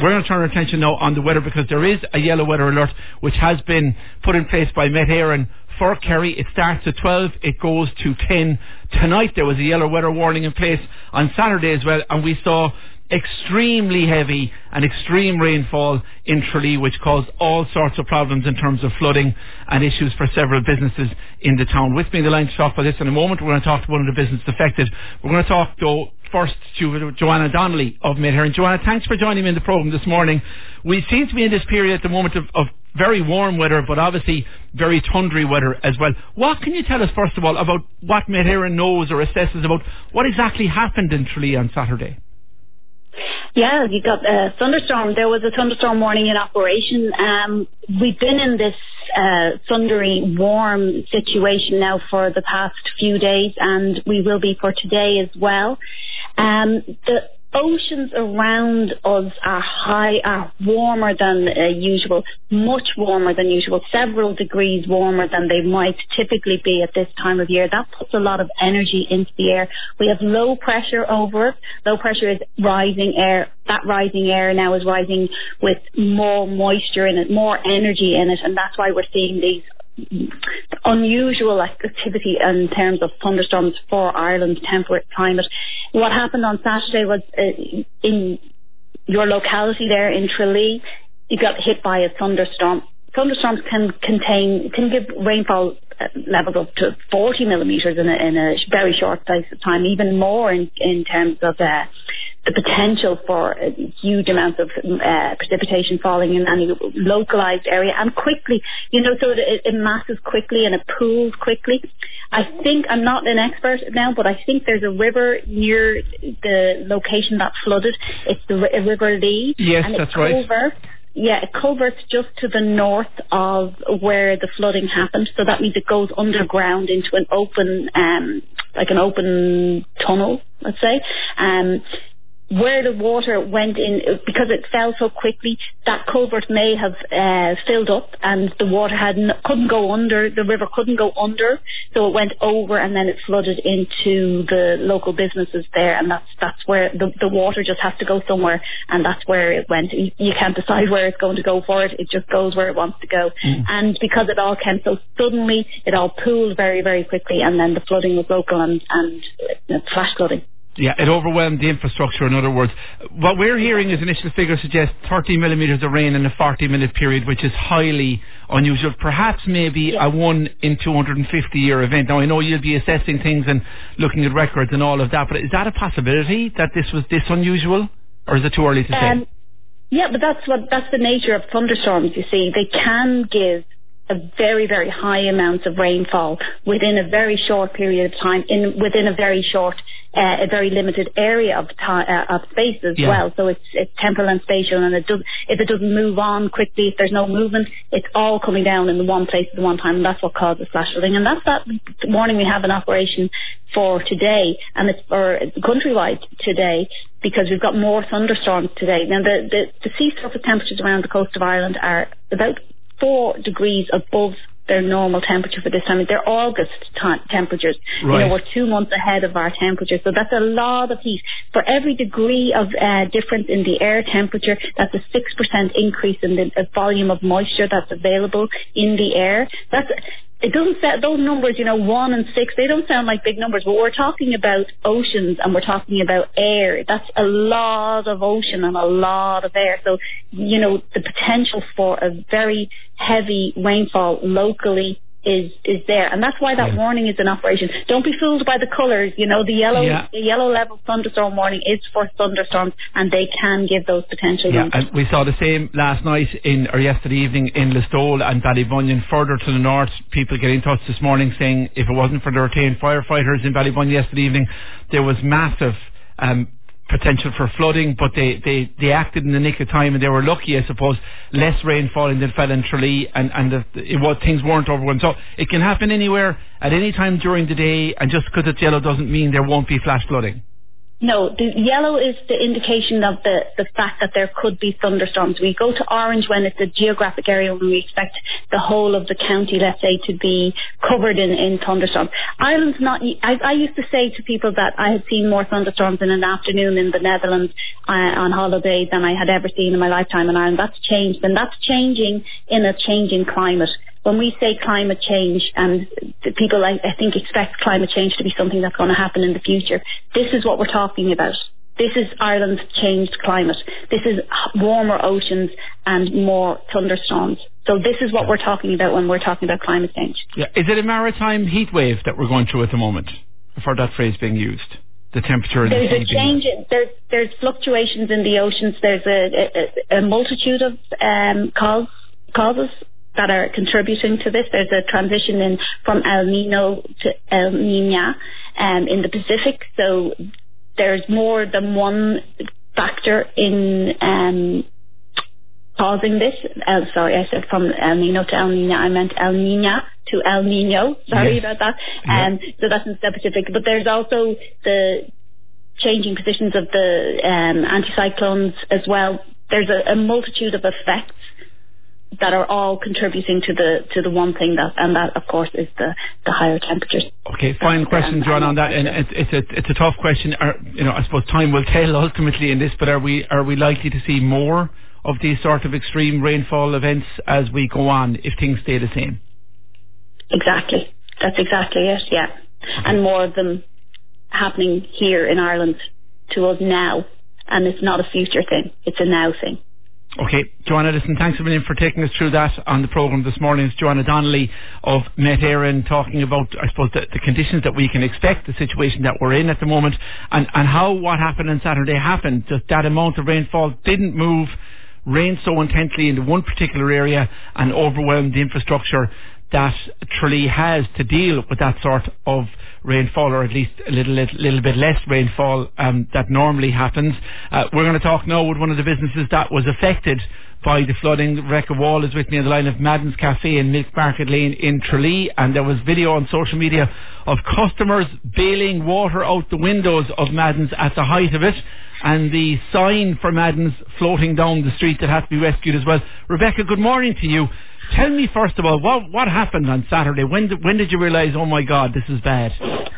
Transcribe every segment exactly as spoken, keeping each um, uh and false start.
We're going to turn our attention now on the weather, because there is a yellow weather alert which has been put in place by Met Éireann for Kerry. It starts at twelve, it goes to ten. Tonight there was a yellow weather warning in place on Saturday as well, and we saw extremely heavy and extreme rainfall in Tralee, which caused all sorts of problems in terms of flooding and issues for several businesses in the town. With me in the line to talk about this in a moment, we're going to talk to one of the businesses affected. We're going to talk, though, first to Joanna Donnelly of Met Éireann. Joanna, thanks for joining me in the programme this morning. We seem to be in this period at the moment of, of very warm weather, but obviously very thundery weather as well. What can you tell us, first of all, about what Met Éireann knows or assesses about what exactly happened in Tralee on Saturday? Yeah, you got a thunderstorm. There was a thunderstorm warning in operation. Um, we've been in this uh, thundery, warm situation now for the past few days, and we will be for today as well. Um, the oceans around us are high, are warmer than uh, usual, much warmer than usual, several degrees warmer than they might typically be at this time of year. That puts a lot of energy into the air. We have low pressure over it. Low pressure is rising air. That rising air now is rising with more moisture in it, more energy in it, and that's why we're seeing these unusual activity in terms of thunderstorms for Ireland's temperate climate. What happened on Saturday was uh, in your locality there in Tralee, you got hit by a thunderstorm. Thunderstorms can contain, can give rainfall levels up to forty millimetres in a, in a very short space of time, even more in, in terms of uh, the potential for uh, huge amounts of uh, precipitation falling in any localised area and quickly, you know, so that it, it masses quickly and it pools quickly. I think, I'm not an expert now, but I think there's a river near the location that flooded. It's the r- River Lee. Yes, and that's right. Over, Yeah, it culverts just to the north of where the flooding happened. So that means it goes underground into an open, um, like an open tunnel, let's say. Um, where the water went in, because it fell so quickly, that culvert may have uh, filled up and the water had n- couldn't go under, the river couldn't go under, so it went over and then it flooded into the local businesses there, and that's that's where the, the water just has to go somewhere, and that's where it went. You, you can't decide where it's going to go for it, it just goes where it wants to go. Mm. And because it all came so suddenly, it all pooled very, very quickly, and then the flooding was local and, and uh, flash flooding. Yeah, it overwhelmed the infrastructure, in other words. What we're hearing is initial figures suggest thirty millimetres of rain in a forty minute period, which is highly unusual. Perhaps maybe yeah. a one in two hundred fifty year event. Now, I know you'll be assessing things and looking at records and all of that, but is that a possibility that this was this unusual? Or is it too early to um, say? Yeah, but that's what that's the nature of thunderstorms, you see. They can give a very, very high amounts of rainfall within a very short period of time, in within a very short, uh, a very limited area of time, uh, of space as yeah. well. So it's it's temporal and spatial, and it does if it doesn't move on quickly, if there's no movement, it's all coming down in the one place at the one time, and that's what causes flash flooding. And that's that warning we have in operation for today, and it's for countrywide today, because we've got more thunderstorms today. Now the the, the sea surface temperatures around the coast of Ireland are about four degrees above their normal temperature for this time. They're August t- temperatures. Right. You know, we're two months ahead of our temperature, so that's a lot of heat. For every degree of uh, difference in the air temperature, that's a six percent increase in the uh, volume of moisture that's available in the air. That's It doesn't sound, those numbers, you know, one and six, they don't sound like big numbers, but we're talking about oceans and we're talking about air. That's a lot of ocean and a lot of air. So, you know, the potential for a very heavy rainfall locally is is there, and that's why that yeah. warning is in operation. Don't be fooled by the colours. You know, the yellow yeah. the yellow level thunderstorm warning is for thunderstorms, and they can give those potential yeah, numbers. And we saw the same last night in or yesterday evening in Listowel and Ballybunion. Further to the north, people get in touch this morning saying if it wasn't for the retained firefighters in Ballybunion yesterday evening, there was massive um potential for flooding, but they, they, they acted in the nick of time, and they were lucky, I suppose. Less rain falling than fell in Tralee, and, and the, it was, things weren't overwhelmed. So it can happen anywhere at any time during the day, and just because it's yellow doesn't mean there won't be flash flooding. No, the yellow is the indication of the, the fact that there could be thunderstorms. We go to orange when it's a geographic area when we expect the whole of the county, let's say, to be covered in, in thunderstorms. Ireland's not, I, I used to say to people that I had seen more thunderstorms in an afternoon in the Netherlands uh, on holiday than I had ever seen in my lifetime in Ireland. That's changed, and that's changing in a changing climate. When we say climate change, and people, I, I think, expect climate change to be something that's going to happen in the future, this is what we're talking about. This is Ireland's changed climate. This is warmer oceans and more thunderstorms. So this is what we're talking about when we're talking about climate change. Yeah. Is it a maritime heat wave that we're going through at the moment, for that phrase being used? The temperature and there's the a change. In, there's there's fluctuations in the oceans. There's a, a, a multitude of um, cause, causes that are contributing to this. There's a transition in from El Nino to El Niña um, in the Pacific. So there's more than one factor in um, causing this. Uh, sorry, I said from El Nino to El Niña. I meant El Niña to El Nino. Sorry yes. about that. Yeah. Um, so that's in the Pacific. But there's also the changing positions of the um, anticyclones as well. There's a, a multitude of effects that are all contributing to the to the one thing, that and that of course is the, the higher temperatures. Okay, final question, Joanna, on that, and it's, it's a it's a tough question. Are, you know, I suppose time will tell ultimately in this, but are we are we likely to see more of these sort of extreme rainfall events as we go on if things stay the same? Exactly, that's exactly it. Yeah, okay. And more of them happening here in Ireland to us now, and it's not a future thing; it's a now thing. Okay, Joanna, listen, thanks a million for taking us through that on the programme this morning. It's Joanna Donnelly of Met Éireann talking about, I suppose, the, the conditions that we can expect, the situation that we're in at the moment, and, and how what happened on Saturday happened. Just that amount of rainfall didn't move, rained so intensely into one particular area and overwhelmed the infrastructure that Tralee has to deal with that sort of rainfall, or at least a little little, little bit less rainfall um, that normally happens. Uh, we're going to talk now with one of the businesses that was affected by the flooding. Rebecca Wall is with me on the line of Madden's Cafe in Milk Market Lane in Tralee, and there was video on social media of customers bailing water out the windows of Madden's at the height of it, and the sign for Madden's floating down the street that had to be rescued as well. Rebecca, good morning to you. Tell me first of all, what what happened on Saturday? When did, when did you realise, oh my God, this is bad?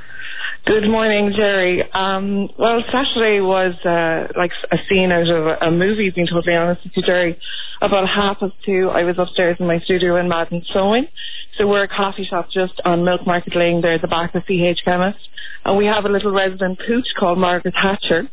Good morning, Jerry. Um, well, Saturday was uh, like a scene out of a, a movie, being totally honest with you, Jerry. About half past two, I was upstairs in my studio in Madden sewing. So we're a coffee shop just on Milk Market Lane there at the back of C H Chemist. And we have a little resident pooch called Margaret Thatcher.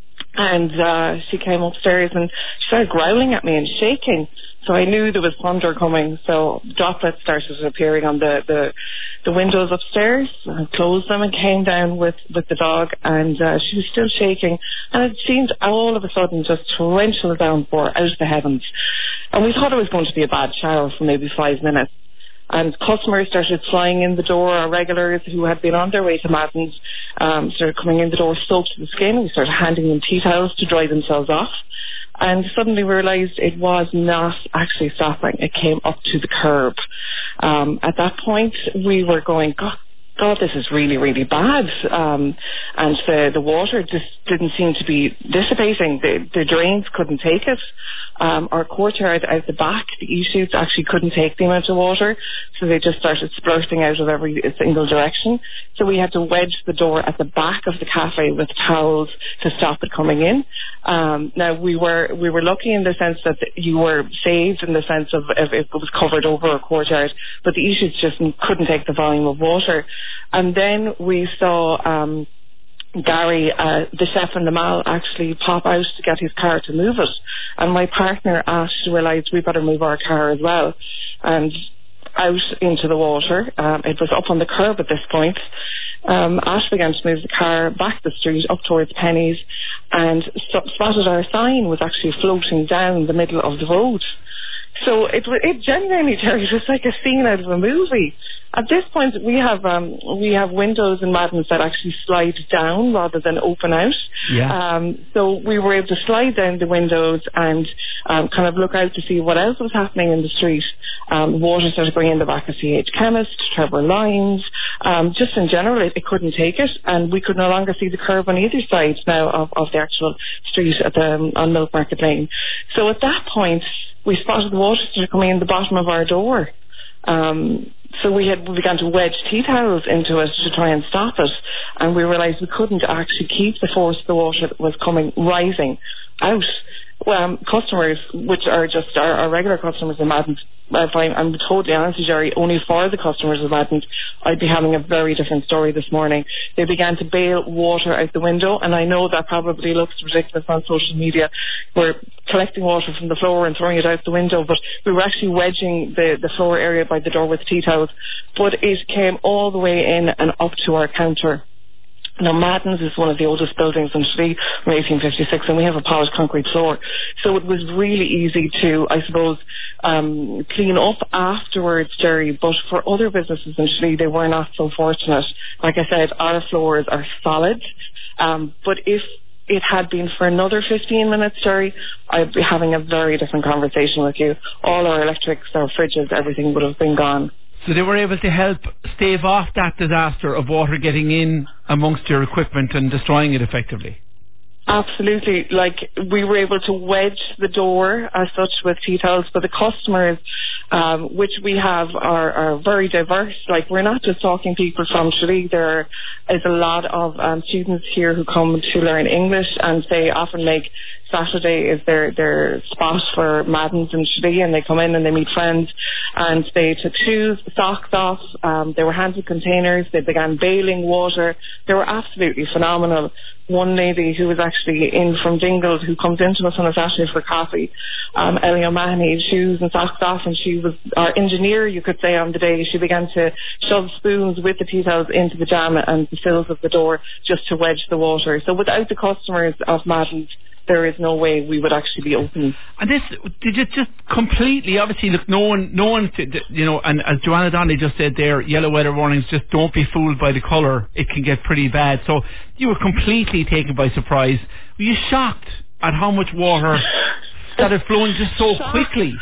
And uh, she came upstairs and she started growling at me and shaking. So I knew there was thunder coming. So droplets started appearing on the, the, the windows upstairs. I closed them and came down with, with the dog, and uh, she was still shaking. And it seemed all of a sudden just torrential downpour out of the heavens. And we thought it was going to be a bad shower for maybe five minutes. And customers started flying in the door. Our regulars who had been on their way to Madden's um, started coming in the door soaked to the skin. We started handing them tea towels to dry themselves off. And suddenly we realised it was not actually stopping. It came up to the curb. Um, at that point, we were going, God, God, this is really, really bad. Um, and the, the water just didn't seem to be dissipating. The, the drains couldn't take it. Um, our courtyard out the back, the e-shoots actually couldn't take the amount of water, so they just started splurting out of every single direction. So we had to wedge the door at the back of the cafe with towels to stop it coming in. Um, now we were we were lucky in the sense that you were saved in the sense of if it was covered over a courtyard, but the e-shoots just couldn't take the volume of water. And then we saw um, Gary, uh, the chef in the mall, actually pop out to get his car to move it. And my partner, Ash, realised we better move our car as well. And out into the water. Um, it was up on the curb at this point. Um, Ash began to move the car back the street up towards Penny's, and st- spotted our sign was actually floating down the middle of the road. So it it genuinely, Jerry, was like a scene out of a movie. At this point, we have um, we have windows in Madden's that actually slide down rather than open out. Yeah. Um, so we were able to slide down the windows and um, kind of look out to see what else was happening in the street. Um, water started going in the back of C H Chemist, Trevor Lyons. Um, just in general, it, it couldn't take it, and we could no longer see the curb on either side now of, of the actual street at the um, on Milk Market Lane. So at that point, we spotted the water started coming in the bottom of our door. Um, so we had we began to wedge tea towels into it to try and stop it, and we realised we couldn't actually keep the force of the water that was coming rising out. Um, customers, which are just our, our regular customers in Madden, if I'm, I'm totally honest with you, Jerry, only for the customers of Madden, I'd be having a very different story this morning. They began to bail water out the window, and I know that probably looks ridiculous on social media. We're collecting water from the floor and throwing it out the window, but we were actually wedging the, the floor area by the door with tea towels. But it came all the way in and up to our counter. Now, Madden's is one of the oldest buildings in Tralee from eighteen fifty-six, and we have a polished concrete floor. So it was really easy to, I suppose, um, clean up afterwards, Jerry. But for other businesses in Tralee, they were not so fortunate. Like I said, our floors are solid. Um, but if it had been for another fifteen minutes, Jerry, I'd be having a very different conversation with you. All our electrics, our fridges, everything would have been gone. So they were able to help stave off that disaster of water getting in amongst your equipment and destroying it effectively? Absolutely. Like, we were able to wedge the door as such with tea towels, but the customers, um, which we have, are, are very diverse. Like, we're not just talking people from Tralee. There is a lot of um, students here who come to learn English, and they often make Saturday is their, their spot for Madden's in Tralee, and they come in and they meet friends, and they took shoes, socks off, um, they were handed containers, they began bailing water. They were absolutely phenomenal. One lady who was actually in from Dingle, who comes into us on a Saturday for coffee, um, Ellie O'Mahony, shoes and socks off, and she was our engineer, you could say, on the day. She began to shove spoons with the tea towels into the jam and the sills of the door just to wedge the water. So without the customers of Madden's, there is no way we would actually be open. And this, did you just completely, obviously, look, no one, no one, you know, and as Joanna Donnelly just said there, yellow weather warnings, just don't be fooled by the colour. It can get pretty bad. So you were completely taken by surprise. Were you shocked at how much water started flowing just so Shocked. quickly?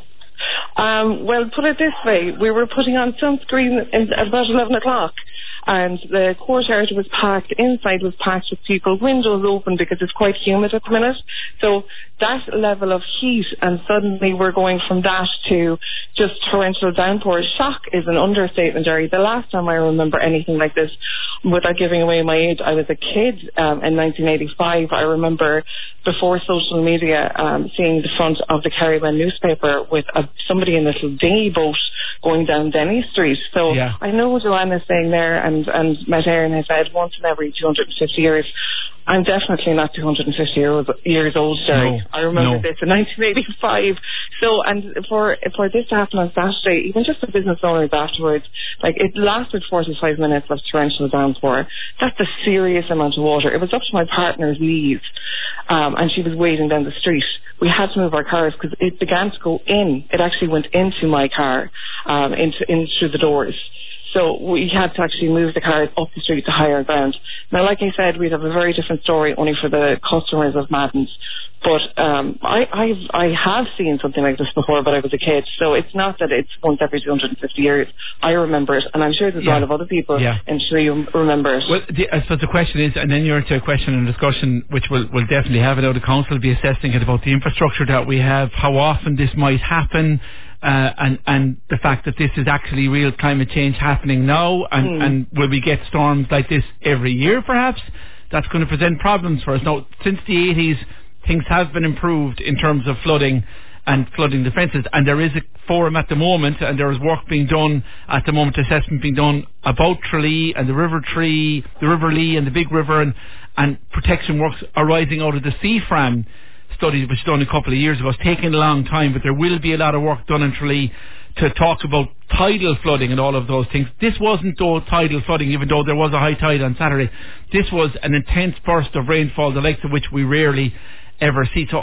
Um, well, put it this way, we were putting on sunscreen in, at about eleven o'clock, and the courtyard was packed, inside was packed with people, windows open because it's quite humid at the minute. So that level of heat, and suddenly we're going from that to just torrential downpours. Shock is an understatement, Jerry. The last time I remember anything like this, without giving away my age, I was a kid um, in nineteen eighty-five. I remember before social media um, seeing the front of the Caribbean newspaper with a, somebody in a little dinghy boat going down Denny Street. So yeah. I know what Joanna's saying there, and, and Matt Aaron has said once in every two hundred fifty years. I'm definitely not two hundred fifty years, years old, Jerry. No, I remember no. this in nineteen eighty-five. So, and for for this to happen on Saturday, even just the business owners afterwards, like, it lasted forty-five minutes of torrential downpour. That's a serious amount of water. It was up to my partner's knees, um, and she was wading down the street. We had to move our cars because it began to go in. It actually went into my car, um, into, in through the doors. So we had to actually move the cars up the street to higher ground. Now, like I said, we'd have a very different story only for the customers of Madden's. But um, I, I've, I have seen something like this before, but I was a kid. So it's not that it's once every two hundred fifty years. I remember it, and I'm sure there's yeah. a lot of other people, yeah. and sure you remember it. Well, the, I suppose the question is, and then you're into a question and discussion, which we'll, we'll definitely have it out. The council will be assessing it about the infrastructure that we have, how often this might happen. Uh, and, and the fact that this is actually real climate change happening now, and, mm. and will we get storms like this every year perhaps? That's going to present problems for us. Now, since the eighties, things have been improved in terms of flooding and flooding defences, and there is a forum at the moment, and there is work being done at the moment, assessment being done about Tralee and the River Tree, the River Lee and the Big River, and, and protection works arising out of the C F R A M study, which was done a couple of years ago. It's taken a long time, but there will be a lot of work done in Tralee to talk about tidal flooding and all of those things. This wasn't though tidal flooding, even though there was a high tide on Saturday. This was an intense burst of rainfall, the likes of which we rarely ever see. So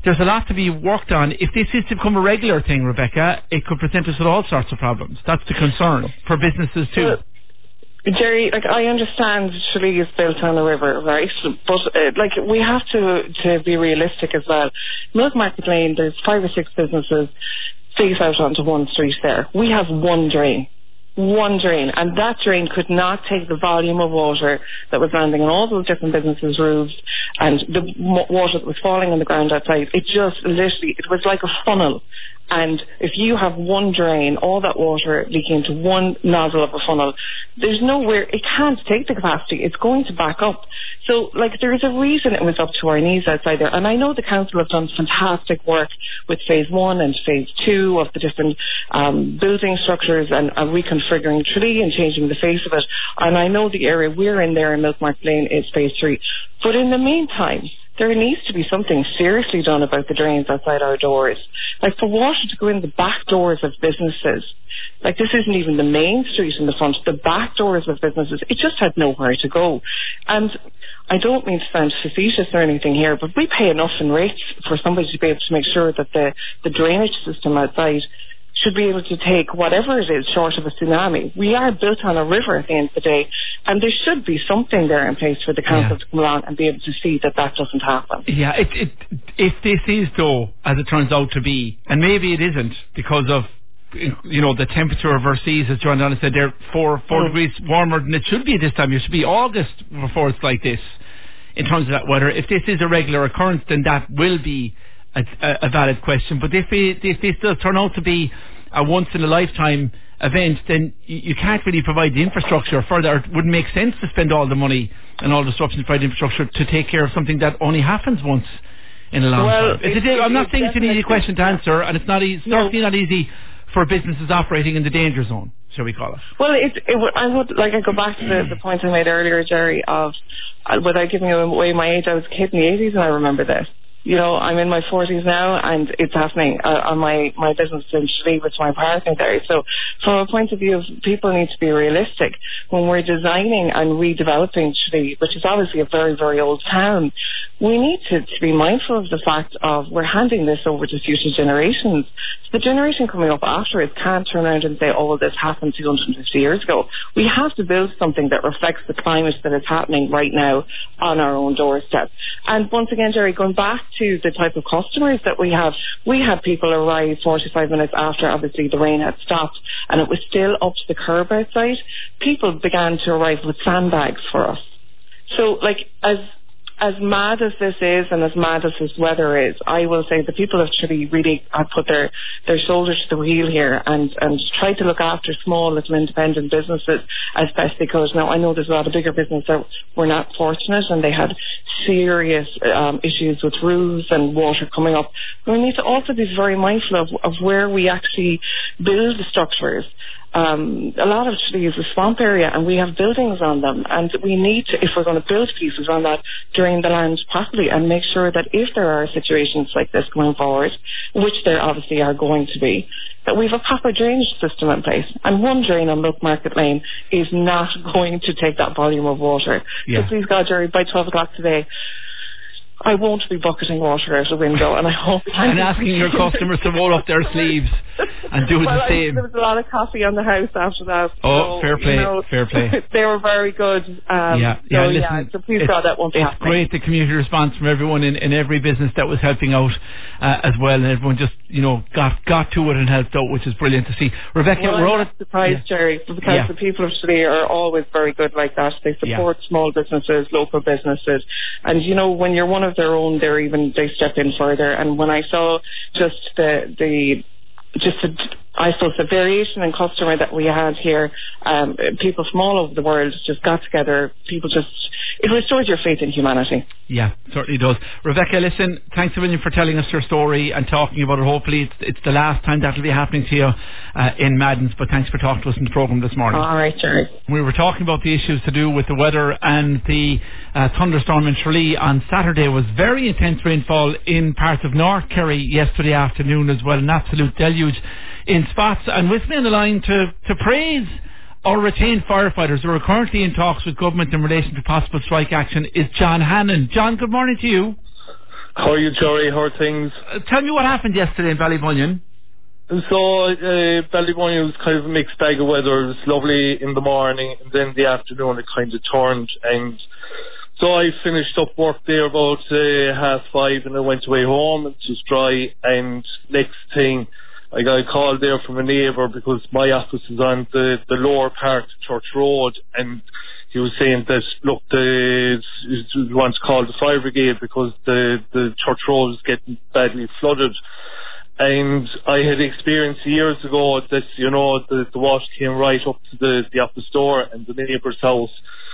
there's a lot to be worked on. If this is to become a regular thing, Rebecca, it could present us with all sorts of problems. That's the concern for businesses too. Well, Jerry, like, I understand Tralee is built on the river, right? But uh, like, we have to to be realistic as well. Milk Market Lane, there's five or six businesses face out onto one street there. We have one drain. One drain, and that drain could not take the volume of water that was landing on all those different businesses' roofs and the m- water that was falling on the ground outside. It just literally, it was like a funnel. And if you have one drain, all that water leaking into one nozzle of a funnel, there's nowhere, it can't take the capacity. It's going to back up. So, like, there is a reason it was up to our knees outside there. And I know the council have done fantastic work with phase one and phase two of the different um, building structures and, and reconfiguring Tralee and changing the face of it. And I know the area we're in there in Milk Market Lane is phase three. But in the meantime, there needs to be something seriously done about the drains outside our doors. Like, for water to go in the back doors of businesses, like, this isn't even the main street in the front, the back doors of businesses, it just had nowhere to go. And I don't mean to sound facetious or anything here, but we pay enough in rates for somebody to be able to make sure that the, the drainage system outside should be able to take whatever it is short of a tsunami. We are built on a river at the end of the day, and there should be something there in place for the council yeah. to come along and be able to see that that doesn't happen. Yeah, it, it, if this is though, as it turns out to be, and maybe it isn't because of, you know, the temperature of our seas, as John Donnelly said, they're four, four mm. degrees warmer than it should be at this time. It should be August before it's like this in terms of that weather. If this is a regular occurrence, then that will be a, a valid question. But if, it, if this does turn out to be a once-in-a-lifetime event, then you, you can't really provide the infrastructure further. It wouldn't make sense to spend all the money and all the disruption to provide infrastructure to take care of something that only happens once in a long well, time. It's a, I'm not saying it's an easy question to answer, and it's not easy, no. certainly not easy for businesses operating in the danger zone, shall we call it? Well, it, it, I would like I go back to the, the point I made earlier, Jerry, of uh, without giving away my age, I was a kid in the eighties and I remember this. You know, I'm in my forties now, and it's happening uh, on my, my business in Tralee with my partner there. So from a point of view of people need to be realistic. When we're designing and redeveloping Tralee, which is obviously a very, very old town, we need to, to be mindful of the fact of we're handing this over to future generations. So the generation coming up after it can't turn around and say, oh, well, this happened two hundred fifty years ago. We have to build something that reflects the climate that is happening right now on our own doorstep. And once again, Jerry, going back to the type of customers that we have, we had people arrive forty-five minutes after obviously the rain had stopped and it was still up to the curb outside. People began to arrive with sandbags for us. So, like, as as mad as this is and as mad as this weather is, I will say the people of Tralee really have put their, their shoulder to the wheel here and, and tried to look after small little independent businesses as best they could. Now, I know there's a lot of bigger businesses that were not fortunate and they had serious um, issues with roofs and water coming up. But we need to also be very mindful of, of where we actually build the structures. Um, a lot of Tralee is a swamp area and we have buildings on them, and we need to, if we're going to build pieces on that, drain the land properly and make sure that if there are situations like this going forward, which there obviously are going to be, that we have a proper drainage system in place. And one drain on Milk Market Lane is not going to take that volume of water. Yeah. So please God, Jerry, by twelve o'clock today, I won't be bucketing water out the window, and I hope... And asking your customers to roll up their sleeves and do well, the same. I, there was a lot of coffee on the house after that. Oh, so, fair play, you know, fair play. They were very good. Um, yeah, so, yeah, listen, yeah, so please God, that won't be it's happening. It's great, the community response from everyone in, in every business that was helping out uh, as well, and everyone just, you know, got got to it and helped out, which is brilliant to see. Rebecca, well, we're all... I'm not surprised, yeah. Jerry, because yeah. the people of Tralee are always very good like that. They support yeah. small businesses, local businesses, and, you know, when you're one of their own, they're even, they step in further. And when I saw just the, the just the, I suppose the variation in customer that we had here, um, people from all over the world just got together. People just, it restored your faith in humanity. Yeah, certainly does. Rebecca, listen, thanks a million for telling us your story and talking about it. Hopefully it's, it's the last time that'll be happening to you uh, in Maddens, but thanks for talking to us in the programme this morning. All right, Jerry. We were talking about the issues to do with the weather, and the uh, thunderstorm in Tralee on Saturday was very intense rainfall in parts of North Kerry yesterday afternoon as well, an absolute deluge in spots. And with me on the line to, to praise our retained firefighters who are currently in talks with government in relation to possible strike action is John Hannon. John, good morning to you. How are you, Jerry? How are things? Uh, tell me what happened yesterday in Ballybunion. So, uh, Ballybunion was kind of a mixed bag of weather. It was lovely in the morning, and then the afternoon it kind of turned. And so I finished up work there about uh, half five, and I went away home. It was dry, and next thing, I got a call there from a neighbour because my office is on the, the lower part of Church Road, and he was saying that, look, the, he wants to call the fire brigade because the, the Church Road is getting badly flooded. And I had experienced years ago that, you know, the, the water came right up to the, the office door and the neighbour's house.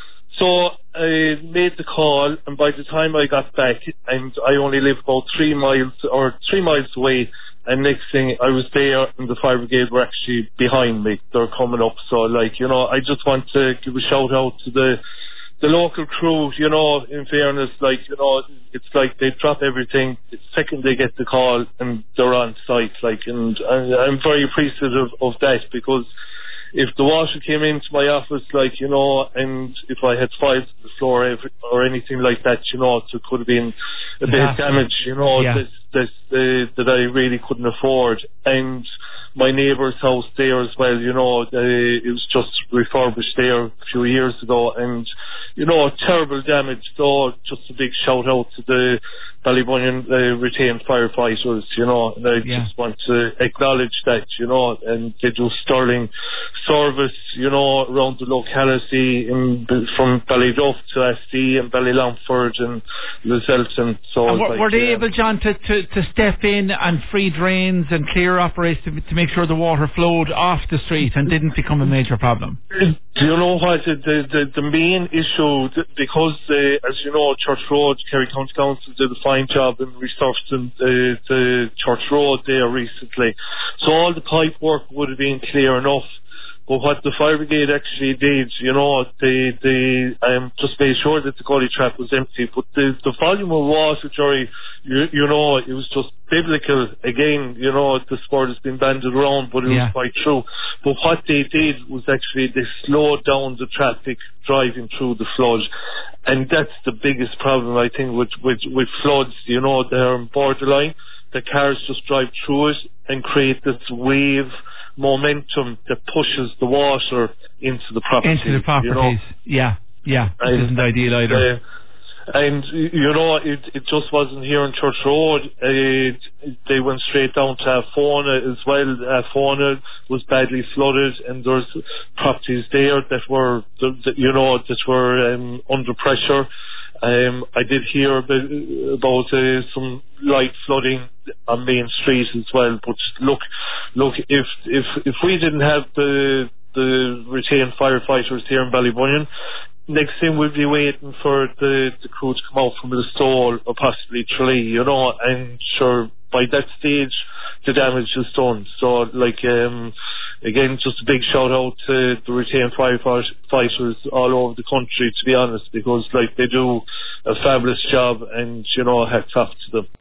So I made the call, and by the time I got back, and I only live about three miles or three miles away, and next thing I was there, and the fire brigade were actually behind me. They're coming up. So, like, you know, I just want to give a shout out to the the local crew. You know, in fairness, like, you know, it's like they drop everything the second they get the call, and they're on site. Like, and I, I'm very appreciative of that, because if the water came into my office, like, you know, and if I had files on the floor every, or anything like that, you know, it could have been a bit of damage, you know, yeah. that, that, uh, that I really couldn't afford. And my neighbour's house there as well, you know, uh, it was just refurbished there a few years ago, and, you know, terrible damage. So just a big shout out to the Ballybunion uh, retained firefighters, you know, and I yeah. just want to acknowledge that, you know, and they do sterling service, you know, around the locality, in, from Ballyduff to Asti and Ballylongford and Lizelton. So and were, like, were they yeah. able, John, to, to, to step in and free drains and clear operates to, to make sure the water flowed off the street and didn't become a major problem? Do you know what, the the, the main issue, because uh, as you know, Church Road, Kerry County Council did a fine job in resurfacing uh, the Church Road there recently, so all the pipe work would have been clear enough. But what the fire brigade actually did, you know, they they um, just made sure that the gully trap was empty. But the the volume of water, Jerry, you, you know, it was just biblical. Again, you know, the sport has been banded around, but it yeah. was quite true. But what they did was actually they slowed down the traffic driving through the flood. And that's the biggest problem, I think, with, with, with floods. You know, they're on borderline. The cars just drive through it and create this wave momentum that pushes the water into the property. Into the properties, you know? yeah, yeah. It isn't ideal either. Uh, and, you know, it it just wasn't here on Church Road. It, they went straight down to Afona as well. Afona was badly flooded, and there's properties there that were, that, you know, that were um, under pressure. Um, I did hear about, about uh, some light flooding on Main Street as well. But look, look, if if if we didn't have the the retained firefighters here in Ballybunion, next thing we'd be waiting for the the crew to come out from the stall or possibly Tralee, you know. And sure, by that stage, the damage is done. So, like, um, again, just a big shout out to the retained firefighters all over the country, to be honest, because, like, they do a fabulous job, and, you know, hats off to them.